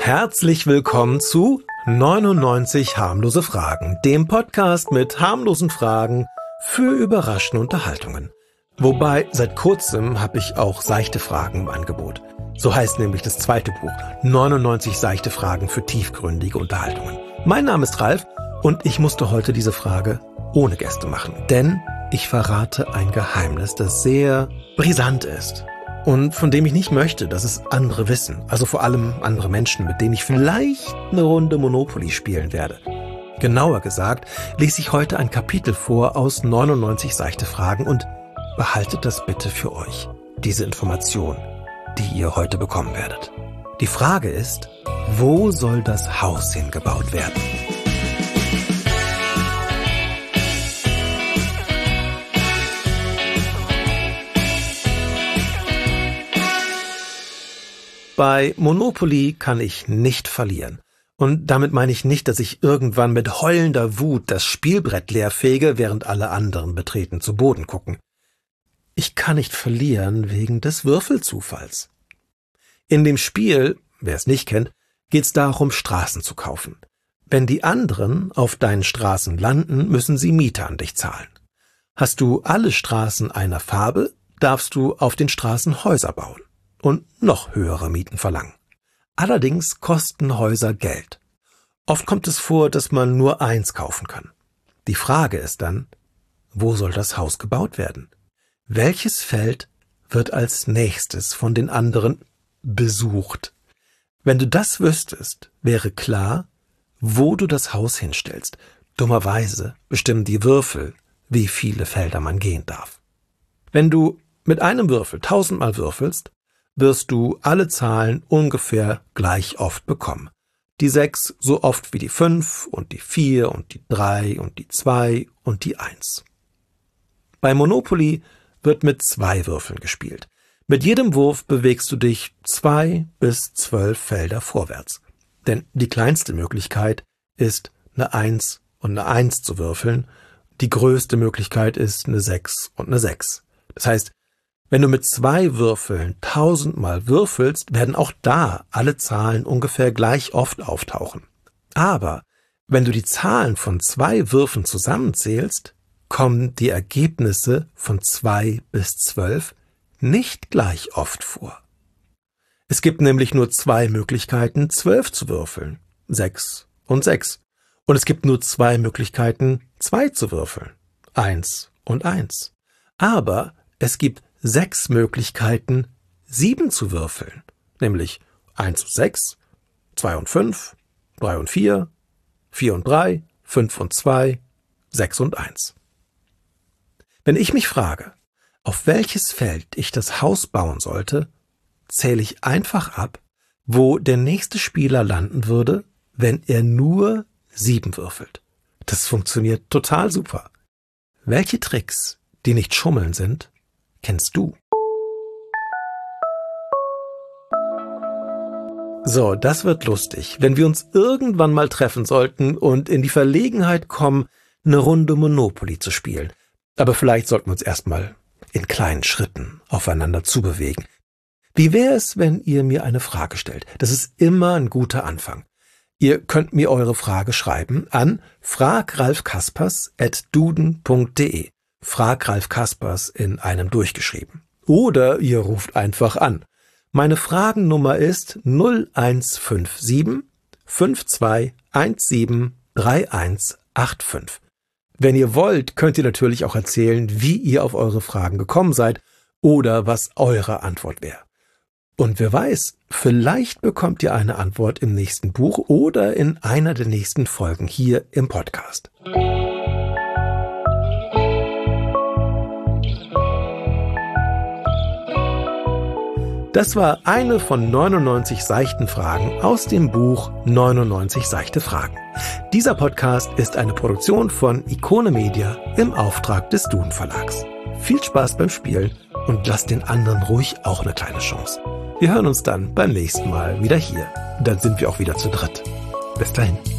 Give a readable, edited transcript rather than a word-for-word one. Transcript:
Herzlich willkommen zu 99 harmlose Fragen, dem Podcast mit harmlosen Fragen für überraschende Unterhaltungen. Wobei, seit kurzem habe ich auch seichte Fragen im Angebot. So heißt nämlich das zweite Buch, 99 seichte Fragen für tiefgründige Unterhaltungen. Mein Name ist Ralf und ich musste heute diese Frage ohne Gäste machen, denn ich verrate ein Geheimnis, das sehr brisant ist und von dem ich nicht möchte, dass es andere wissen, also vor allem andere Menschen, mit denen ich vielleicht eine Runde Monopoly spielen werde. Genauer gesagt, lese ich heute ein Kapitel vor aus 99 seichte Fragen und behaltet das bitte für euch, diese Information, die ihr heute bekommen werdet. Die Frage ist, wo soll das Haus hingebaut werden? Bei Monopoly kann ich nicht verlieren. Und damit meine ich nicht, dass ich irgendwann mit heulender Wut das Spielbrett leerfege, während alle anderen betreten zu Boden gucken. Ich kann nicht verlieren wegen des Würfelzufalls. In dem Spiel, wer es nicht kennt, geht es darum, Straßen zu kaufen. Wenn die anderen auf deinen Straßen landen, müssen sie Miete an dich zahlen. Hast du alle Straßen einer Farbe, darfst du auf den Straßen Häuser bauen und noch höhere Mieten verlangen. Allerdings kosten Häuser Geld. Oft kommt es vor, dass man nur eins kaufen kann. Die Frage ist dann, wo soll das Haus gebaut werden? Welches Feld wird als nächstes von den anderen besucht? Wenn du das wüsstest, wäre klar, wo du das Haus hinstellst. Dummerweise bestimmen die Würfel, wie viele Felder man gehen darf. Wenn du mit einem Würfel 1000-mal würfelst, wirst du alle Zahlen ungefähr gleich oft bekommen. Die 6 so oft wie die 5 und die 4 und die 3 und die 2 und die 1. Bei Monopoly wird mit 2 Würfeln gespielt. Mit jedem Wurf bewegst du dich 2 bis 12 Felder vorwärts. Denn die kleinste Möglichkeit ist, eine 1 und eine 1 zu würfeln. Die größte Möglichkeit ist eine 6 und eine 6. Das heißt, wenn du mit 2 Würfeln 1000-mal würfelst, werden auch da alle Zahlen ungefähr gleich oft auftauchen. Aber wenn du die Zahlen von 2 Würfen zusammenzählst, kommen die Ergebnisse von 2 bis 12 nicht gleich oft vor. Es gibt nämlich nur 2 Möglichkeiten, 12 zu würfeln, 6 und 6. Und es gibt nur 2 Möglichkeiten, 2 zu würfeln, 1 und 1. Aber es gibt 6 Möglichkeiten, 7 zu würfeln, nämlich 1 und 6, 2 und 5, 3 und 4, 4 und 3, 5 und 2, 6 und 1. Wenn ich mich frage, auf welches Feld ich das Haus bauen sollte, zähle ich einfach ab, wo der nächste Spieler landen würde, wenn er nur 7 würfelt. Das funktioniert total super. Welche Tricks, die nicht Schummeln sind, kennst du? So, das wird lustig, wenn wir uns irgendwann mal treffen sollten und in die Verlegenheit kommen, eine Runde Monopoly zu spielen. Aber vielleicht sollten wir uns erstmal in kleinen Schritten aufeinander zubewegen. Wie wäre es, wenn ihr mir eine Frage stellt? Das ist immer ein guter Anfang. Ihr könnt mir eure Frage schreiben an fragralfkaspers@duden.de. Frag Ralf Kaspers in einem durchgeschrieben. Oder ihr ruft einfach an. Meine Fragennummer ist 0157 5217 3185. Wenn ihr wollt, könnt ihr natürlich auch erzählen, wie ihr auf eure Fragen gekommen seid oder was eure Antwort wäre. Und wer weiß, vielleicht bekommt ihr eine Antwort im nächsten Buch oder in einer der nächsten Folgen hier im Podcast. Das war eine von 99 seichten Fragen aus dem Buch 99 seichte Fragen. Dieser Podcast ist eine Produktion von Ikone Media im Auftrag des Duden Verlags. Viel Spaß beim Spielen und lasst den anderen ruhig auch eine kleine Chance. Wir hören uns dann beim nächsten Mal wieder hier. Dann sind wir auch wieder zu dritt. Bis dahin.